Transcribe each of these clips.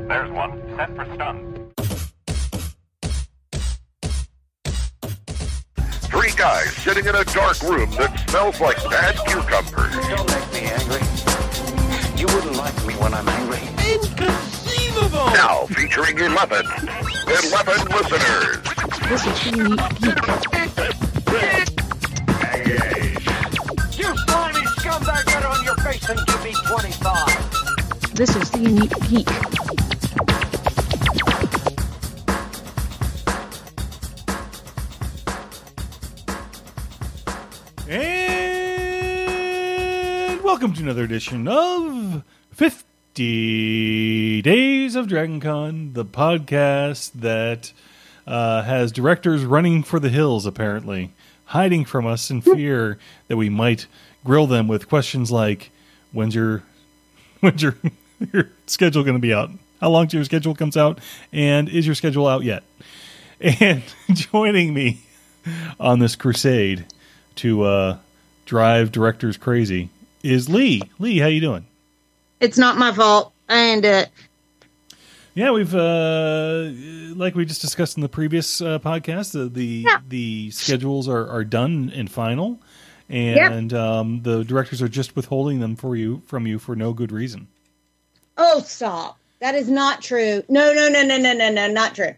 There's one. Set for stun. Three guys sitting in a dark room that smells like bad cucumbers. Don't make me angry. You wouldn't like me when I'm angry. Inconceivable! Now featuring 11 listeners. This is the Unique Geek. You slimy scumbag, get on your face and give me 25. This is the Unique Geek. And welcome to another edition of 50 Days of Dragon Con, the podcast that has directors running for the hills, apparently, hiding from us in fear that we might grill them with questions like, when's your your schedule going to be out? How long till your schedule comes out? And is your schedule out yet? And joining me on this crusade to drive directors crazy is Lee. Lee, how you doing? It's not my fault. I ain't it. Yeah, we've like we just discussed in the previous podcast, the schedules are done and final, and the directors are just withholding them from you for no good reason. Oh, stop! That is not true. No, not true.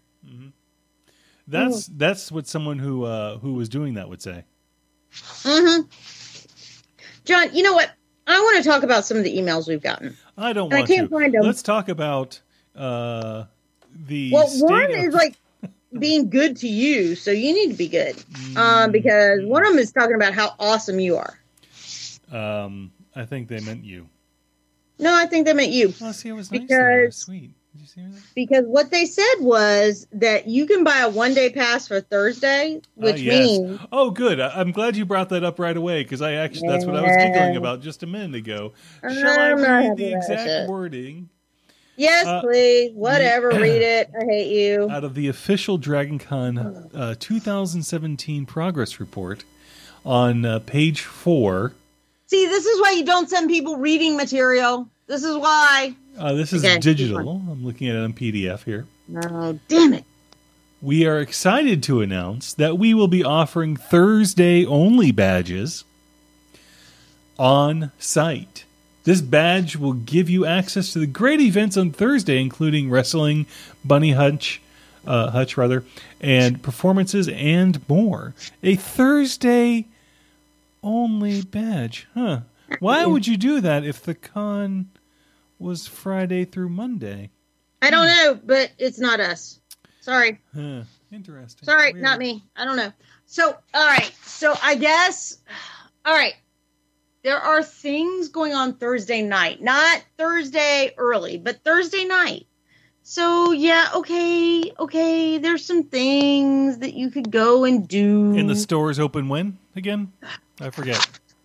That's what someone who was doing that would say. Mm-hmm. John, you know what? I want to talk about some of the emails we've gotten. I don't and want I can't to. find them. Let's talk about the. Well, one is like being good to you, so you need to be good. Because one of them is talking about how awesome you are. I think they meant you. No, I think they meant you. Oh, see, it was nice. Because Sweet. Did you see that? Because what they said was that you can buy a one-day pass for Thursday, which means... Oh, good. I'm glad you brought that up right away, because that's what I was giggling about just a minute ago. Shall I read the exact wording? Yes, please. Whatever. Read it. I hate you. Out of the official DragonCon 2017 progress report on page 4. See, this is why you don't send people reading material. This is why. This is digital. I'm looking at it on PDF here. Oh, damn it. We are excited to announce that we will be offering Thursday-only badges on site. This badge will give you access to the great events on Thursday, including wrestling, bunny hutch, and performances and more. A Thursday-only badge. Huh. Why would you do that if the con was Friday through Monday? I don't know, but it's not us. Sorry. Interesting. Sorry, Weird. not me. I don't know. So, all right. So, I guess, all right. There are things going on Thursday night. Not Thursday early, but Thursday night. So, yeah, okay. There's some things that you could go and do. And the store's open when, again? I forget.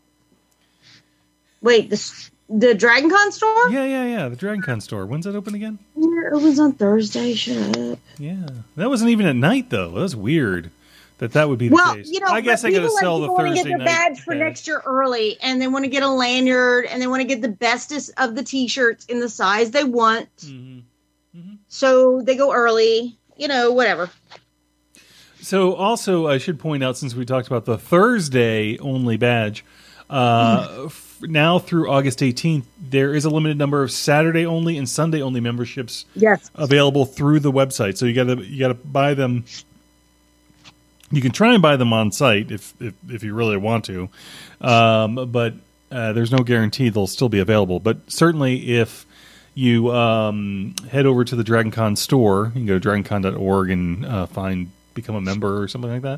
Wait, the Dragon Con store? Yeah. The Dragon Con store. When's that open again? Yeah, it was on Thursday. Shut up. Yeah. That wasn't even at night, though. That was weird that would be the case. You know, I guess I got to sell the Thursday night. People want to get the badge for next year early, and they want to get a lanyard, and they want to get the bestest of the T-shirts in the size they want. So they go early. You know, whatever. So also, I should point out, since we talked about the Thursday-only badge, now through August 18th, there is a limited number of Saturday-only and Sunday-only memberships available through the website. So you gotta buy them. You can try and buy them on site if you really want to, but there's no guarantee they'll still be available. But certainly, if you head over to the DragonCon store, you can go to dragoncon.org and become a member or something like that.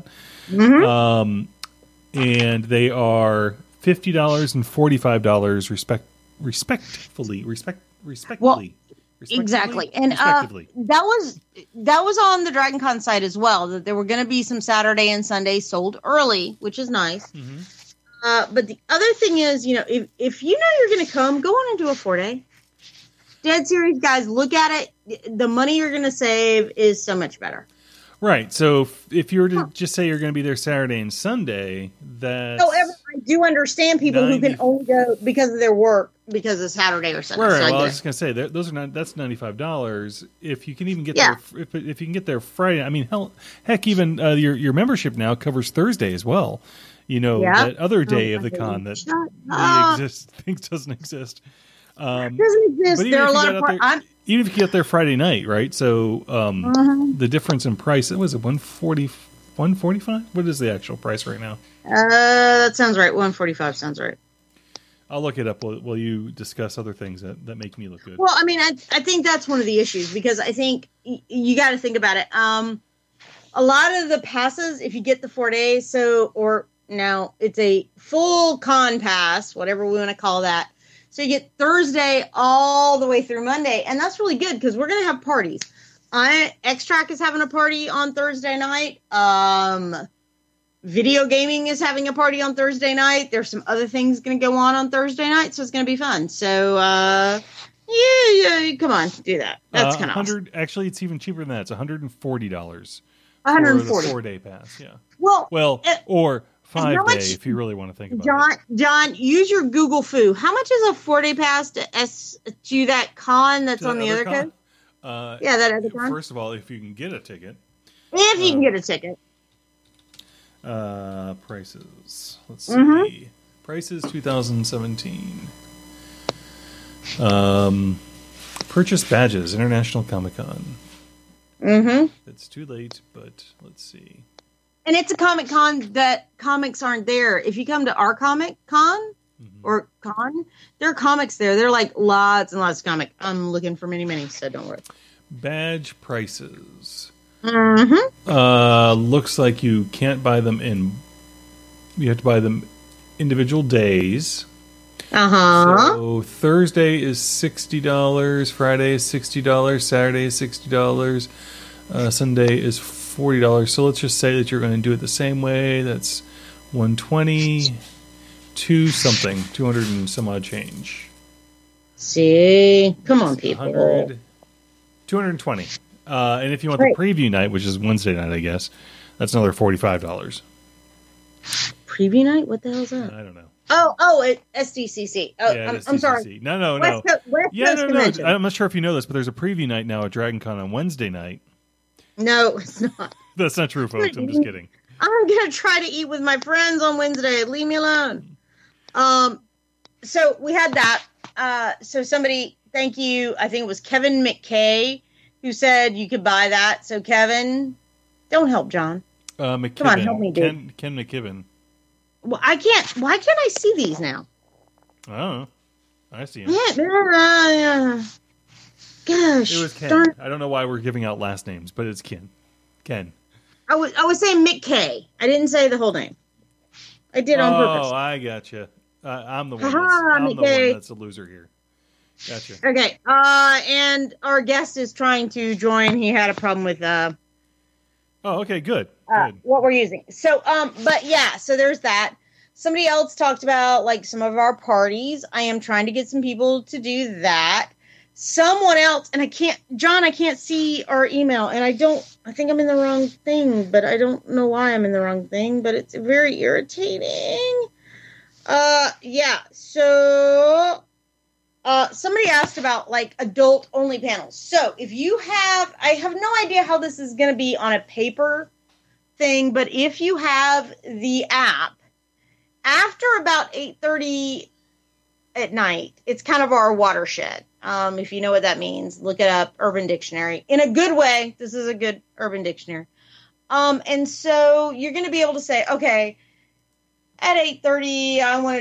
And they are $50 and $45 respectively. Exactly. And that was on the Dragon Con site as well, that there were going to be some Saturday and Sunday sold early, which is nice. But the other thing is, you know, if you know you're going to come, go on and do a 4-day. Dead serious, guys, look at it. The money you're going to save is so much better. Right. So if you were to just say you're going to be there Saturday and Sunday, that's However, I do understand people who 90 can only go because of their work because of Saturday or Sunday. right. So Well, I get was it. just going to say that's $95. If you can even get Yeah. there, if you can get there Friday, I mean, heck, even your membership now covers Thursday as well. You know, Yeah. that other day Oh, of the my con goodness. that Shut up. thinks doesn't exist. Doesn't exist. But even There are if a you lot got of out there, even if you get there Friday night, right? So the difference in price, was it 145? What is the actual price right now? That sounds right. 145 sounds right. I'll look it up while you discuss other things that make me look good. Well, I mean, I think that's one of the issues because I think you got to think about it. A lot of the passes, if you get the 4 days, now it's a full con pass, whatever we want to call that. So you get Thursday all the way through Monday, and that's really good because we're going to have parties. X-Track is having a party on Thursday night. Video gaming is having a party on Thursday night. There's some other things going to go on Thursday night, so it's going to be fun. So, yeah, come on, do that. That's kind of awesome. Actually, it's even cheaper than that. It's $140. For 140. the 4 day pass, yeah. Well, or 5 how day much- if you really want to think about it. John, use your Google Foo. How much is a 4-day pass to that con that's To on that the other other con? code? Yeah, that other con. First of all, if you can get a ticket. If you can get a ticket. Prices. Let's see. Mm-hmm. Prices 2017. Purchase badges, International Comic Con. Mm-hmm. It's too late, but let's see. And it's a Comic Con that comics aren't there. If you come to our Comic Con or con, there are comics there. There are like lots and lots of comics. I'm looking for many, so don't worry. Badge prices. Mm-hmm. Looks like you can't buy them you have to buy them individual days. Uh-huh. So Thursday is $60, Friday is $60, Saturday is $60, Sunday is $40. So let's just say that you're going to do it the same way. That's $120 to something, 200 and some odd change. See? Come on, people. 100, 220. And if you want the preview night, which is Wednesday night, I guess, that's another $45. Preview night? What the hell is that? I don't know. SDCC. Oh, Yeah, I'm SDCC. sorry. No. West Coast Convention. I'm not sure if you know this, but there's a preview night now at Dragon Con on Wednesday night. No, it's not. That's not true, folks. I'm just kidding. I'm going to try to eat with my friends on Wednesday. Leave me alone. So we had that. So somebody, thank you. I think it was Kevin McKay who said you could buy that. So Kevin, don't help John. McKibben. Come on, help me, dude. Ken McKibben. Well, I can't. Why can't I see these now? I don't know. I see him. Gosh, It was Ken. darn. I don't know why we're giving out last names, but it's Ken. Ken. I was saying Mick K. I didn't say the whole name. I did on purpose. Oh, I gotcha. I'm the one. Ha-ha, I'm the McKay. one that's a loser here. Gotcha. Okay. And our guest is trying to join. He had a problem with Oh, okay. Good. Good. what we're using. So, but yeah, so there's that. Somebody else talked about like some of our parties. I am trying to get some people to do that. Someone else, and I can't see our email, and I think I'm in the wrong thing, but I don't know why I'm in the wrong thing, but it's very irritating. Yeah, so, somebody asked about like adult only panels. So if you I have no idea how this is going to be on a paper thing, but if you have the app, after about 8:30 at night, it's kind of our watershed. If you know what that means, look it up, Urban Dictionary. In a good way, this is a good Urban Dictionary. And so you're going to be able to say, okay, at 8:30,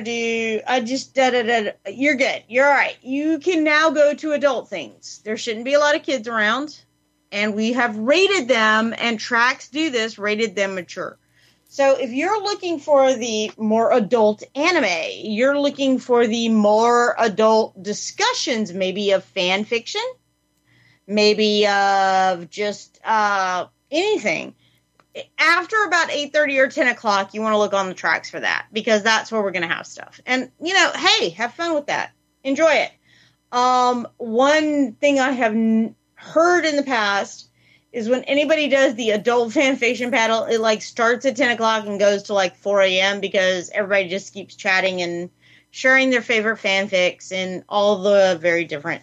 you're good. You're all right. You can now go to adult things. There shouldn't be a lot of kids around. And we have rated them, and Tracks do this, rated them mature. So if you're looking for the more adult anime, you're looking for the more adult discussions, maybe of fan fiction, maybe of just anything. After about 8:30 or 10 o'clock, you want to look on the Tracks for that, because that's where we're going to have stuff. And, hey, have fun with that. Enjoy it. One thing I have heard in the past is when anybody does the adult fan fiction panel, it like starts at 10 o'clock and goes to like 4 a.m. because everybody just keeps chatting and sharing their favorite fanfics and all the very different,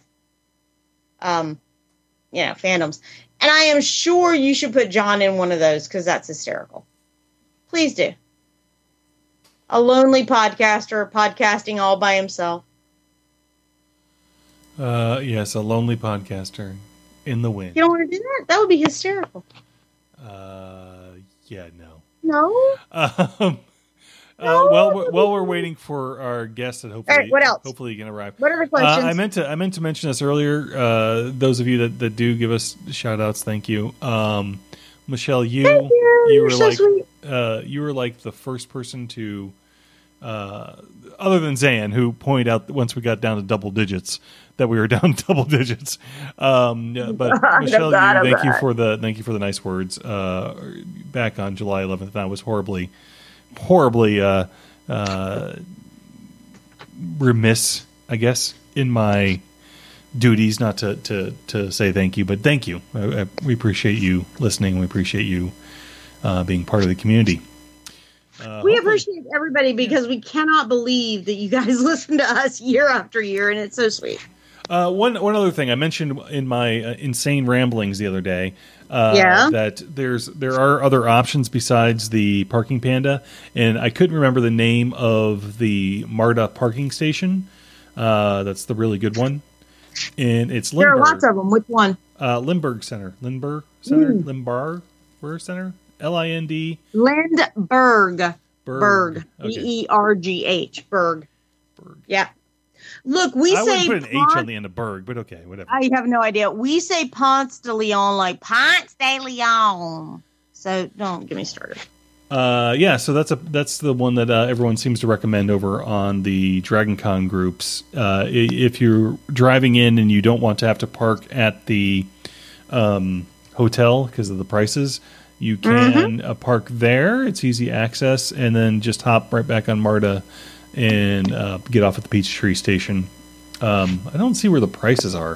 fandoms. And I am sure you should put John in one of those because that's hysterical. Please do. A lonely podcaster podcasting all by himself. Yes, a lonely podcaster in the wind. You don't want to do that? That would be hysterical. Yeah, no. No? While we're waiting for our guest that hopefully, all right, what else? Hopefully can arrive. What other questions? I meant to mention this earlier. Those of you that do give us shout outs, thank you. Michelle, you were so like sweet. you were like the first person to other than Zan, who pointed out that once we got down to double digits that we were down double digits. But Michelle, thank you for the nice words. Back on July 11th, I was horribly remiss, I guess, in my duties not to say thank you, but thank you. We appreciate you listening. We appreciate you being part of the community. We appreciate everybody because we cannot believe that you guys listen to us year after year, and it's so sweet. One other thing I mentioned in my insane ramblings the other day, that there are other options besides the Parking Panda, and I couldn't remember the name of the MARTA parking station. That's the really good one, and it's Lindbergh. There are lots of them. Which one? Lindbergh Center. Lindbergh Center. L-I-N-D. Lindbergh. Berg. Okay. B-E-R-G-H. Berg. Yeah. Look, we I say wouldn't put an H on the end of Berg, but okay, whatever. I have no idea. We say Ponce de Leon like Ponce de Leon. So don't get me started. So that's the one that everyone seems to recommend over on the Dragon Con groups. If you're driving in and you don't want to have to park at the hotel because of the prices, you can park there. It's easy access, and then just hop right back on MARTA and get off at the Peachtree Station. I don't see where the prices are.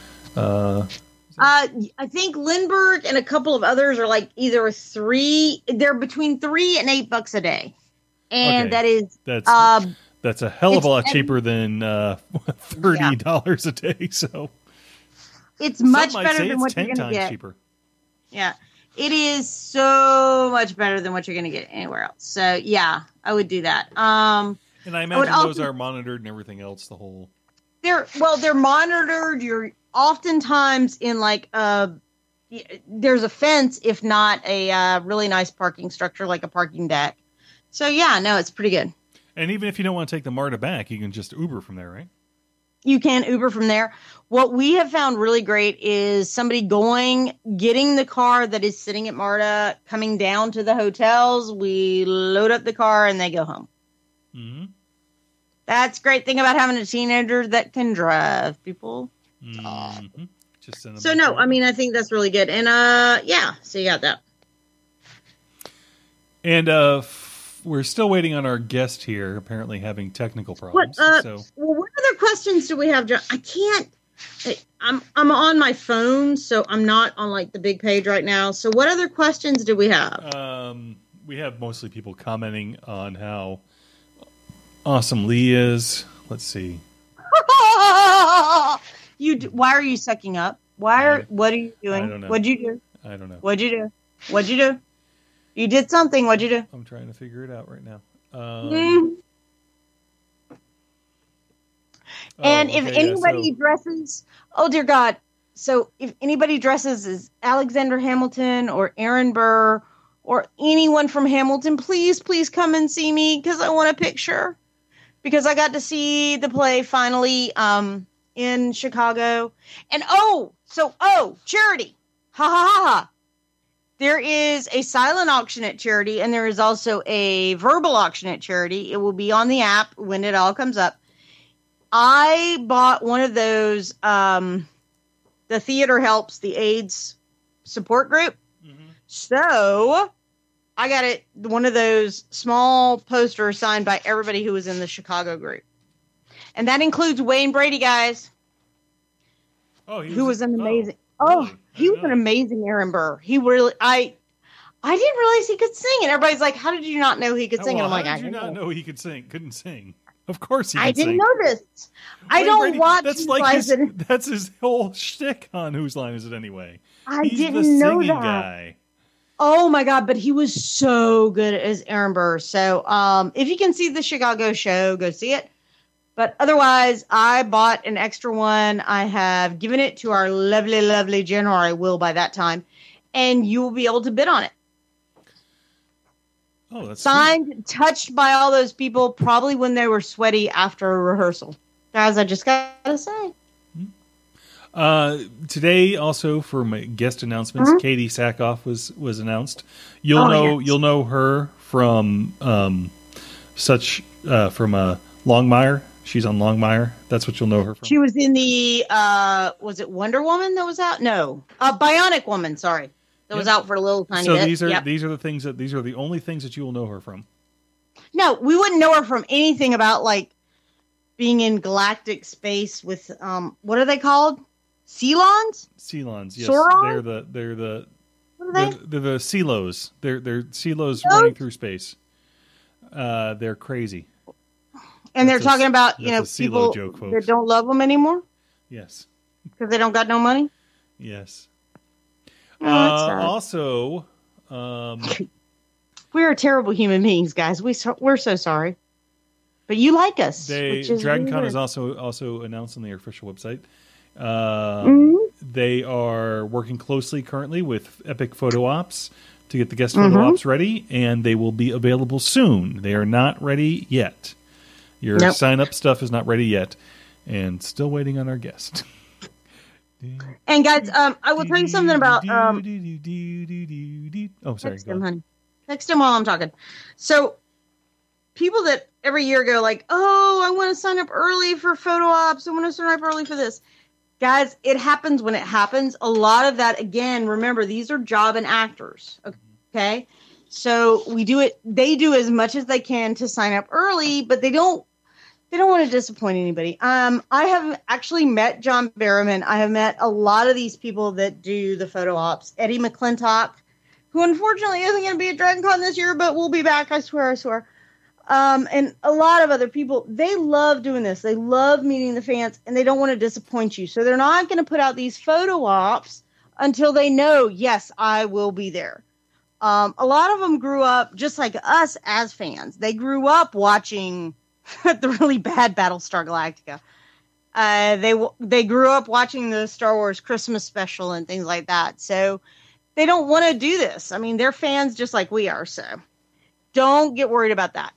I think Lindbergh and a couple of others are like either they're between $3 and $8 a day. And okay. That's a hell of a lot cheaper than $30 a day. So it's much better than what you're going to get. Cheaper. Yeah. It is so much better than what you're going to get anywhere else. So yeah, I would do that. And I imagine those are monitored and everything else. The whole they're monitored. You're oftentimes in like there's a fence, if not a really nice parking structure like a parking deck. So yeah, no, it's pretty good. And even if you don't want to take the MARTA back, you can just Uber from there, right? You can Uber from there. What we have found really great is somebody getting the car that is sitting at MARTA, coming down to the hotels. We load up the car and they go home. Mm-hmm. That's a great thing about having a teenager that can drive, people. Mm-hmm. So no, I mean, I think that's really good. And so you got that. And we're still waiting on our guest here, apparently having technical problems. What other questions do we have, John? I can't. I'm on my phone, so I'm not on like the big page right now. So what other questions do we have? We have mostly people commenting on how awesome Lee is. Let's see. Why are you sucking up? What are you doing? I don't know. What'd you do? I don't know. What'd you do? You did something. What'd you do? I'm trying to figure it out right now. And if anybody dresses, oh dear God. So if anybody dresses as Alexander Hamilton or Aaron Burr or anyone from Hamilton, please come and see me because I want a picture. Because I got to see the play finally in Chicago. And charity. Ha ha ha ha. There is a silent auction at Charity, and there is also a verbal auction at Charity. It will be on the app when it all comes up. I bought one of those, the Theater Helps, the AIDS support group. Mm-hmm. So I got one of those small posters signed by everybody who was in the Chicago group. And that includes Wayne Brady, guys. Who was an amazing... Oh, Really? he I was didn't an know. amazing Aaron Burr. He really, I didn't realize he could sing, and everybody's like, "How did you not know he could sing?" Well, and I'm like, how "I did you didn't not know." know he could sing? Couldn't sing. Of course he can I didn't sing. know this. I Wayne don't Brady, watch. That's Whose like Line his, Is It? that's his whole shtick on Whose Line Is It Anyway? I He's the didn't know singing that. guy. Oh my god! But he was so good as Aaron Burr. So, if you can see the Chicago show, go see it. But otherwise, I bought an extra one. I have given it to our lovely, lovely general. I will by that time, and you will be able to bid on it. Oh, that's sweet. Signed, touched by all those people, probably when they were sweaty after a rehearsal. Guys, I just gotta say. Today, also for my guest announcements, Katie Sackhoff was announced. You'll know her from Longmire. She's on Longmire. That's what you'll know her from. She was in the was it Wonder Woman that was out? No, Bionic Woman. Sorry, that was out for a little tiny bit. These are the only things that you will know her from. No, we wouldn't know her from anything about like being in galactic space with what are they called? Cylons? Cylons, yes. Sauron? They're the What are they? they're the Celos. They're Celos running through space. They're crazy. And they're That's a- talking about that's a CeeLo people joke, folks. that don't love them anymore Yes. because they don't got no money. Yes. Oh, that's sad. Also, We are terrible human beings, guys. We're so sorry, but you like us. which is Dragon really Con weird. is also announced on their official website. Mm-hmm. They are working closely currently with Epic Photo Ops to get the guest photo ops ready, and they will be available soon. They are not ready yet. Your Nope. sign-up stuff is not ready yet, and still waiting on our guest. And guys, I will tell you something about Oh, sorry. text Go him, on. honey. Text him while I'm talking. So, people that every year go like, "Oh, I want to sign up early for photo ops. I want to sign up early for this." Guys, it happens when it happens. A lot of that, again, remember, these are job and actors. Okay, so we do it. They do as much as they can to sign up early, but they don't want to disappoint anybody. I have actually met John Barrowman. I have met a lot of these people that do the photo ops. Eddie McClintock, who unfortunately isn't going to be at Dragon Con this year, but will be back, I swear. And a lot of other people, they love doing this. They love meeting the fans, and they don't want to disappoint you. So they're not going to put out these photo ops until they know, yes, I will be there. A lot of them grew up just like us as fans. They grew up watching the really bad Battlestar Galactica. They grew up watching the Star Wars Christmas special and things like that. So they don't want to do this. I mean, they're fans just like we are. So don't get worried about that.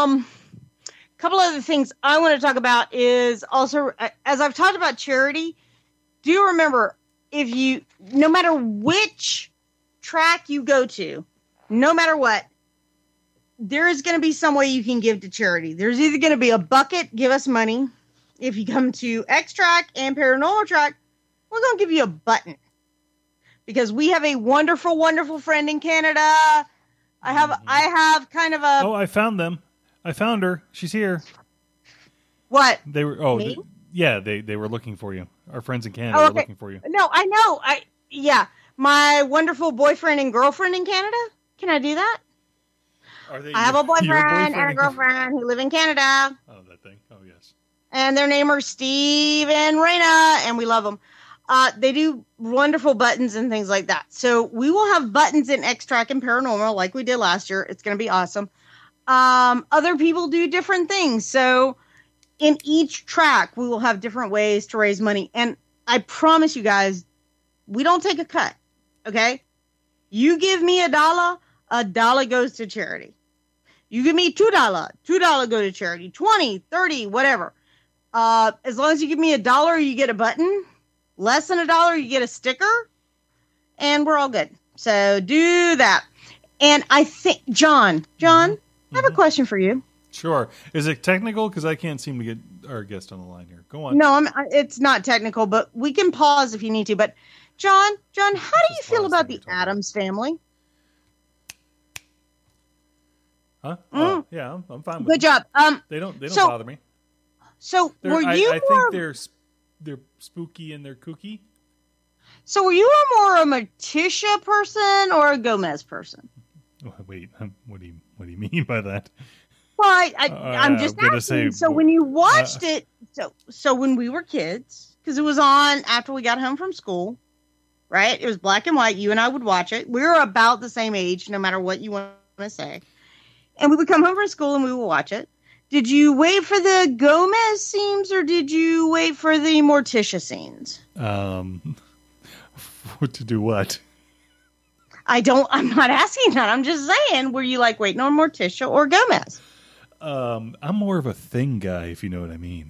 Couple other things I want to talk about is also, as I've talked about charity, do remember no matter which track you go to, no matter what, there is going to be some way you can give to charity. There's either going to be a bucket, give us money. If you come to X track and Paranormal track, we're going to give you a button. Because we have a wonderful, wonderful friend in Canada. I have kind of a... Oh, I found them. I found her. She's here. What? They were. Me? They were looking for you. Our friends in Canada Oh, were okay. looking for you. No, I know. My wonderful boyfriend and girlfriend in Canada. Can I do that? Are they? I have a your boyfriend and a girlfriend who live in Canada. Oh, that thing. Oh, yes. And their name are Steve and Raina, and we love them. They do wonderful buttons and things like that. So we will have buttons in X-Track and Paranormal like we did last year. It's going to be awesome. Other people do different things. So in each track, we will have different ways to raise money. And I promise you guys, we don't take a cut. Okay? You give me $1 goes to charity. You give me $2 go to charity. 20, 30, whatever. As long as you give me $1, you get a button. Less than $1, you get a sticker. And we're all good. So do that. And I think, John, I have a question for you. Sure. Is it technical? Because I can't seem to get our guest on the line here. Go on. No, it's not technical, but we can pause if you need to. But John, how do you feel pause about when the you're talking. Addams family? Huh? Oh, yeah, I'm fine with Good them. job. They don't so- bother me. So were you I more? think they're spooky and they're kooky. So were you more a Morticia person or a Gomez person? Oh, wait, what do you mean by that? Well, I'm just gonna asking. say, So when you watched it, so when we were kids, because it was on after we got home from school, right? It was black and white. You and I would watch it. We were about the same age, no matter what you want to say. And we would come home from school and we would watch it. Did you wait for the Gomez scenes or did you wait for the Morticia scenes? To do what? I'm not asking that. I'm just saying, were you like waiting on Morticia or Gomez? I'm more of a thing guy, if you know what I mean.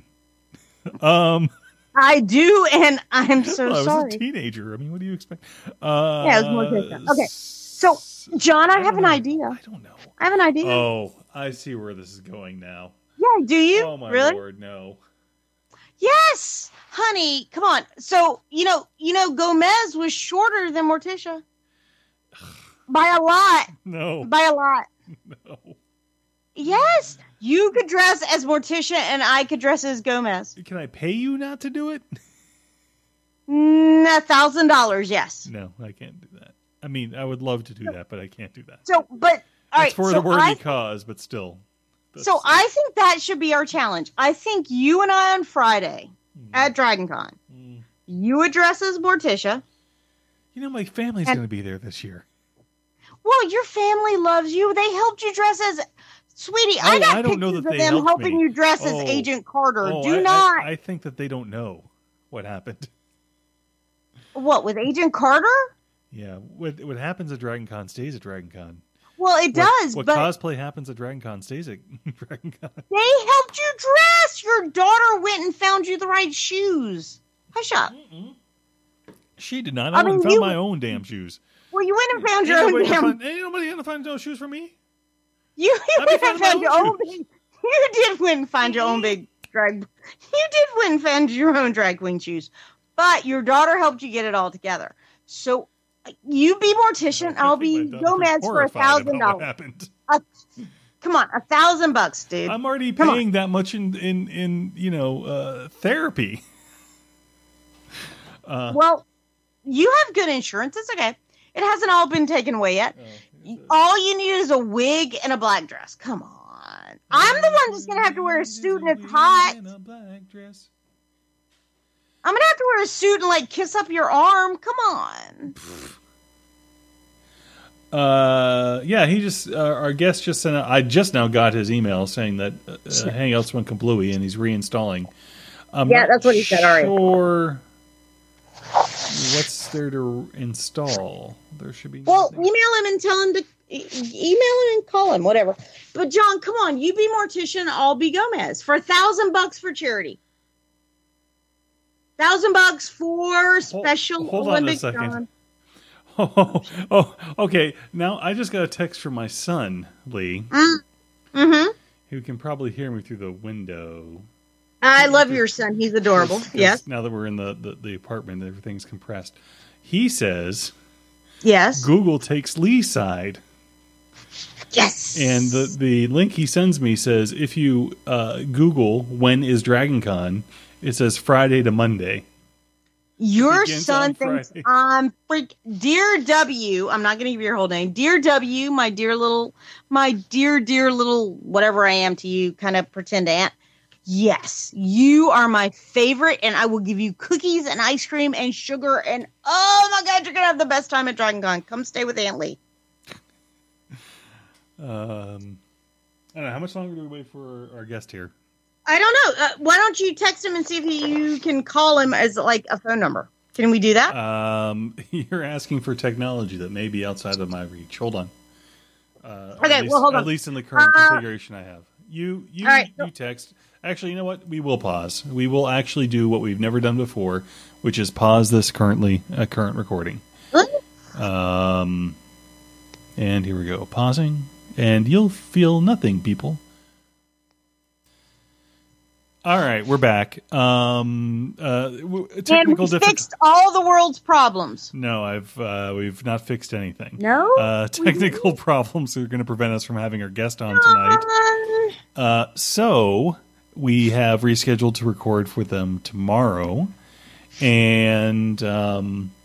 I do, and I'm so I was sorry. a teenager. I mean, what do you expect? Yeah, it was Morticia. Okay, so John, I have an idea. I don't know. I have an idea. Oh, I see where this is going now. Yeah, do you? Oh my really? Lord, no. Yes, honey, come on. So you know, Gomez was shorter than Morticia by a lot. No. By a lot. No. Yes, you could dress as Morticia, and I could dress as Gomez. Can I pay you not to do it? $1,000, yes. No, I can't do that. I mean, I would love to do that, but I can't do that. So, but all right, it's for so the worthy cause, but still. So I think that should be our challenge. I think you and I on Friday at DragonCon, you would dress as Morticia. You know, my family's going to be there this year. Well, your family loves you. They helped you dress as... Sweetie, I got pictures of them helping you dress as Agent Carter. I think that they don't know what happened. What, with Agent Carter? Yeah, what happens at DragonCon stays at DragonCon. Well, it does, what but... cosplay happens at DragonCon stays at DragonCon. They helped you dress! Your daughter went and found you the right shoes. Hush up. She did not. I went and found my own damn shoes. Well, you went and found your own damn... Ain't nobody going to find those shoes for me? You went and found your own big... You did win and find your own big drag... You did win and find your own drag queen shoes. But your daughter helped you get it all together. So you be Morticia, I'll be Gomez for $1,000. Come on, $1,000, dude. I'm already paying that much in therapy. Well, you have good insurance. It's okay. It hasn't all been taken away yet. All you need is a wig and a black dress. Come on. I'm the one that's going to have to wear a suit and it's hot. I'm going to have to wear a suit and, like, kiss up your arm. Come on. Yeah, he just, our guest just sent I just now got his email saying that Hangouts went kablooey and he's reinstalling. Yeah, that's what he said. All right. Sure. What's there to install? There should be. Well, email him and tell him to email him and call him, whatever. But John, come on, you be Morticia, I'll be Gomez for $1,000 for charity. $1,000 for Special Olympics. Hold on a second. Oh, okay. Now I just got a text from my son, Lee, who can probably hear me through the window. I love your son. He's adorable. Yes. Now that we're in the apartment, everything's compressed. He says, yes. Google takes Lee's side. Yes. And the link he sends me says, if you Google when is DragonCon, it says Friday to Monday. Your son thinks I'm Dear W, I'm not going to give you your whole name. Dear W, my dear little, whatever I am to you, kind of pretend aunt. Yes, you are my favorite, and I will give you cookies and ice cream and sugar, and oh my God, you're going to have the best time at DragonCon. Come stay with Aunt Lee. I don't know. How much longer do we wait for our guest here? I don't know. Why don't you text him and see if you can call him as like a phone number? Can we do that? You're asking for technology that may be outside of my reach. Hold on. Okay, hold on. At least in the current configuration I have. You right, you text. Actually, you know what? We will pause. We will actually do what we've never done before, which is pause this current recording. And here we go. Pausing. And you'll feel nothing, people. All right, we're back. Technical fixed all the world's problems. No, we've not fixed anything. No? Technical problems are going to prevent us from having our guest on tonight. So we have rescheduled to record for them tomorrow, and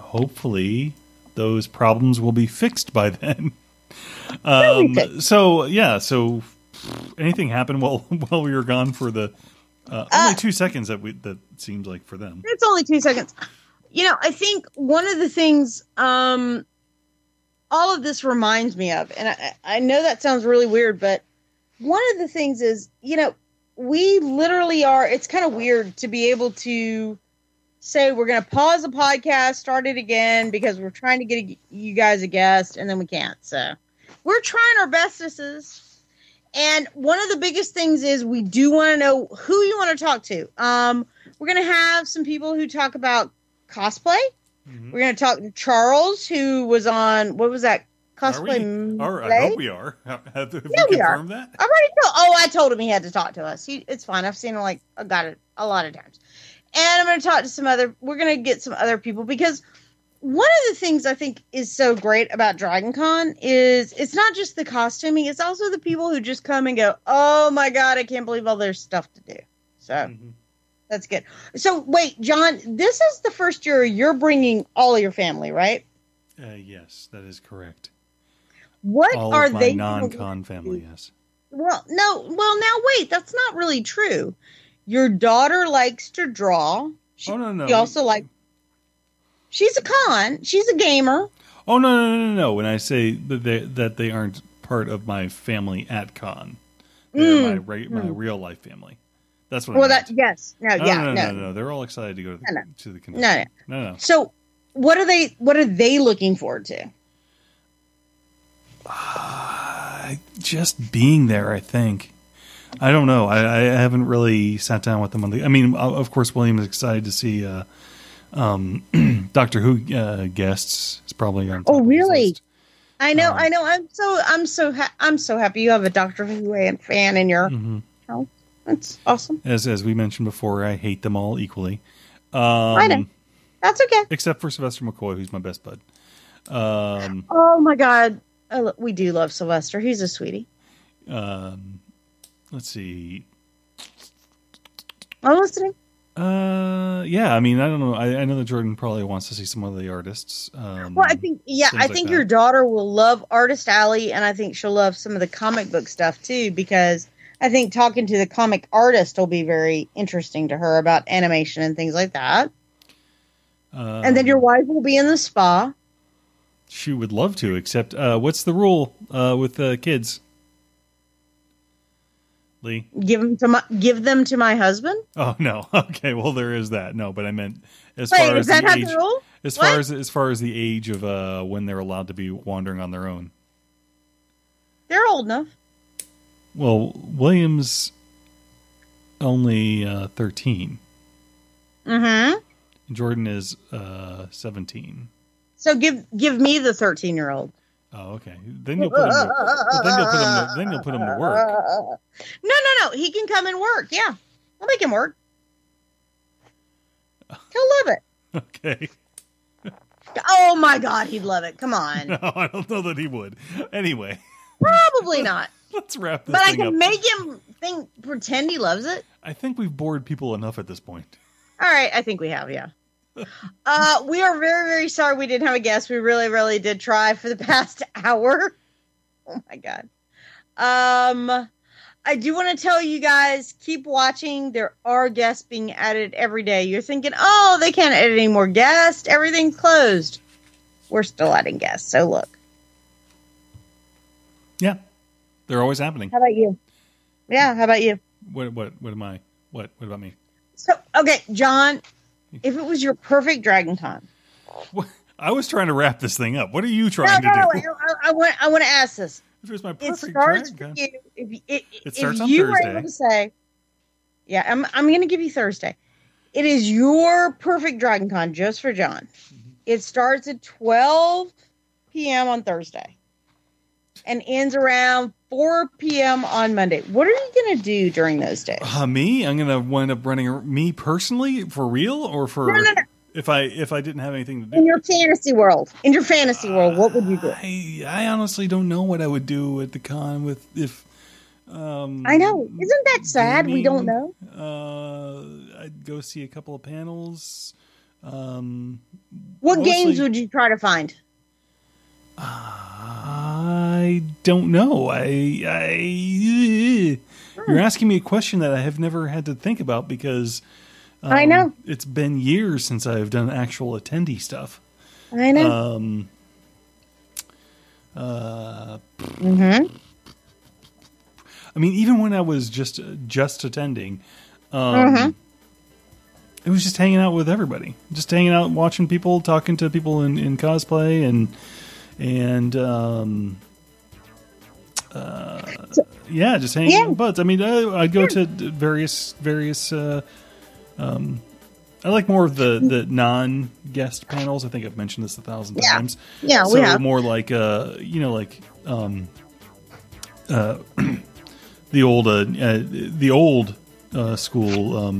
hopefully those problems will be fixed by then. Everything. So anything happened while we were gone for the only 2 seconds that seems like for them. It's only 2 seconds. I think one of the things all of this reminds me of, and I know that sounds really weird, but one of the things is, we literally are, it's kind of weird to be able to say we're going to pause the podcast, start it again, because we're trying to get you guys a guest, and then we can't. So we're trying our bestesses. And one of the biggest things is we do want to know who you want to talk to. We're going to have some people who talk about cosplay. Mm-hmm. We're going to talk to Charles, who was on, what was that? Cosplay. I hope we are. Have we confirmed that? I told him he had to talk to us. It's fine. I've seen him got it a lot of times. And I'm going to talk to we're going to get some other people, because one of the things I think is so great about Dragon Con is it's not just the costuming, it's also the people who just come and go, oh my God, I can't believe all there's stuff to do. So that's good. So wait, John, this is the first year you're bringing all of your family, right? Yes, that is correct. What all are of my they? Non-con family, yes. Well, now wait, that's not really true. Your daughter likes to draw. No. She also she's a con. She's a gamer. Oh, no. When I say that they aren't part of my family at con, they're my real life family. That's what. Well, yes, no. They're all excited to go to the convention. No. So, what are they looking forward to? Just being there, I think. I don't know. I haven't really sat down with them on the. I mean, of course, William is excited to see Doctor Who guests. It's probably on. Oh, really? List. I know. I'm so happy you have a Doctor Who fan in your house. That's awesome. As we mentioned before, I hate them all equally. I know. That's okay. Except for Sylvester McCoy, who's my best bud. Oh my God, we do love Sylvester. He's a sweetie. Let's see. I'm listening. Yeah. I mean, I don't know. I know that Jordan probably wants to see some of the artists. Well, I think your daughter will love Artist Alley, and I think she'll love some of the comic book stuff too, because I think talking to the comic artist will be very interesting to her about animation and things like that. And then your wife will be in the spa. She would love to, except what's the rule with kids? Lee? Give them to my husband? Oh no. Okay, well there is that. No, but I meant as far as the age, rule? as far as the age of when they're allowed to be wandering on their own. They're old enough. Well, William's only 13. Mm-hmm. Jordan is 17. So give me the 13-year-old. Oh, okay. Then you'll put him. Then you'll put him to work. No. He can come and work. Yeah, I'll make him work. He'll love it. Okay. Oh my God, he'd love it. Come on. No, I don't know that he would. Anyway. Probably not. Let's wrap this thing up. But I can make him pretend he loves it. I think we've bored people enough at this point. All right, I think we have, yeah. We are very, very sorry we didn't have a guest. We really, really did try for the past hour. Oh my God. I do want to tell you guys, keep watching. There are guests being added every day. You're thinking, oh, they can't add any more guests. Everything's closed. We're still adding guests. So look. Yeah. They're always happening. How about you? Yeah. How about you? What am I? What about me? So, okay, John, if it was your perfect Dragon Con. I was trying to wrap this thing up. What are you trying to do? I want to ask this. If it was my perfect Dragon Con. It starts on you Thursday. were able to say, yeah, I'm going to give you Thursday. It is your perfect Dragon Con just for John. Mm-hmm. It starts at 12 p.m. on Thursday and ends around 4 p.m. on Monday. What are you going to do during those days? Me? I'm going to wind up running me personally for real or for no. If I didn't have anything to do in your fantasy world. In your fantasy world, what would you do? I honestly don't know what I would do at the con if. I know. Isn't that sad? We don't know. I'd go see a couple of panels. What Mostly- games would you try to find? I don't know. You're asking me a question that I have never had to think about because I know. It's been years since I've done actual attendee stuff. I know. I mean, even when I was just attending, it was just hanging out with everybody, just hanging out, watching people, talking to people in cosplay, and just hanging out with buds. I mean, I'd go to various. I like more of the non-guest panels. I think I've mentioned this 1,000 times. Yeah, so we have. more like the old school.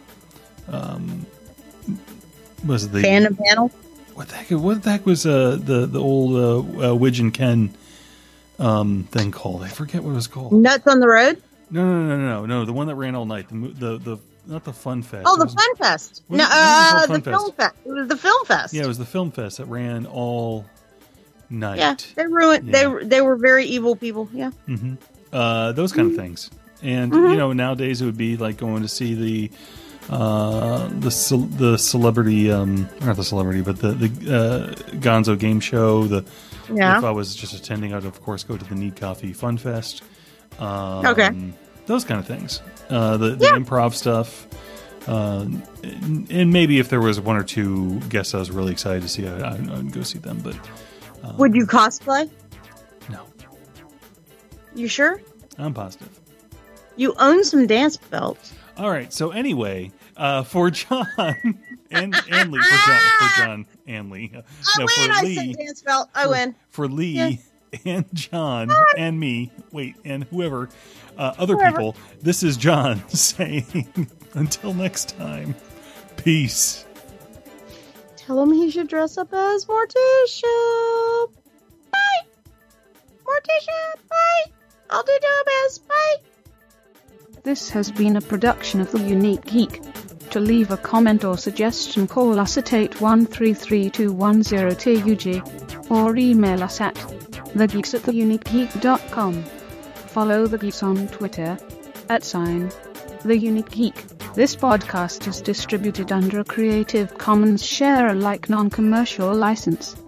Was it the Fandom panel? What the heck was the old Widge and Ken thing called? I forget what it was called. Nuts on the Road? No. The one that ran all night. The not the Fun Fest. Oh, the Fun Fest. What No, was it called? Fun the Film Fest. It was the Film Fest. Yeah, it was the Film Fest that ran all night. Yeah, they ruined. Yeah. They were very evil people. Yeah. Those kind of things. And nowadays it would be like going to see the celebrity, not the celebrity, but the Gonzo game show. If I was just attending, I'd of course go to the Need Coffee Fun Fest. Okay. Those kind of things. The improv stuff. And maybe if there was one or two guests I was really excited to see, I'd go see them. But Would you cosplay? no, You sure? I'm positive. You own some dance belts. All right. So anyway, for John and Lee, for John and Lee. I No, win. for I Lee. said dance belt. I win. For Lee Yeah. and John and me. Wait, and whoever other people. This is John saying, until next time, peace. Tell him he should dress up as Morticia. Bye. Morticia. Bye. I'll do Dobas. Bye. This has been a production of The Unique Geek. To leave a comment or suggestion, call us at 813-210-TUG or email us at thegeeks@theuniquegeek.com. Follow The Geeks on Twitter @TheUniqueGeek. This podcast is distributed under a Creative Commons Share-alike non-commercial license.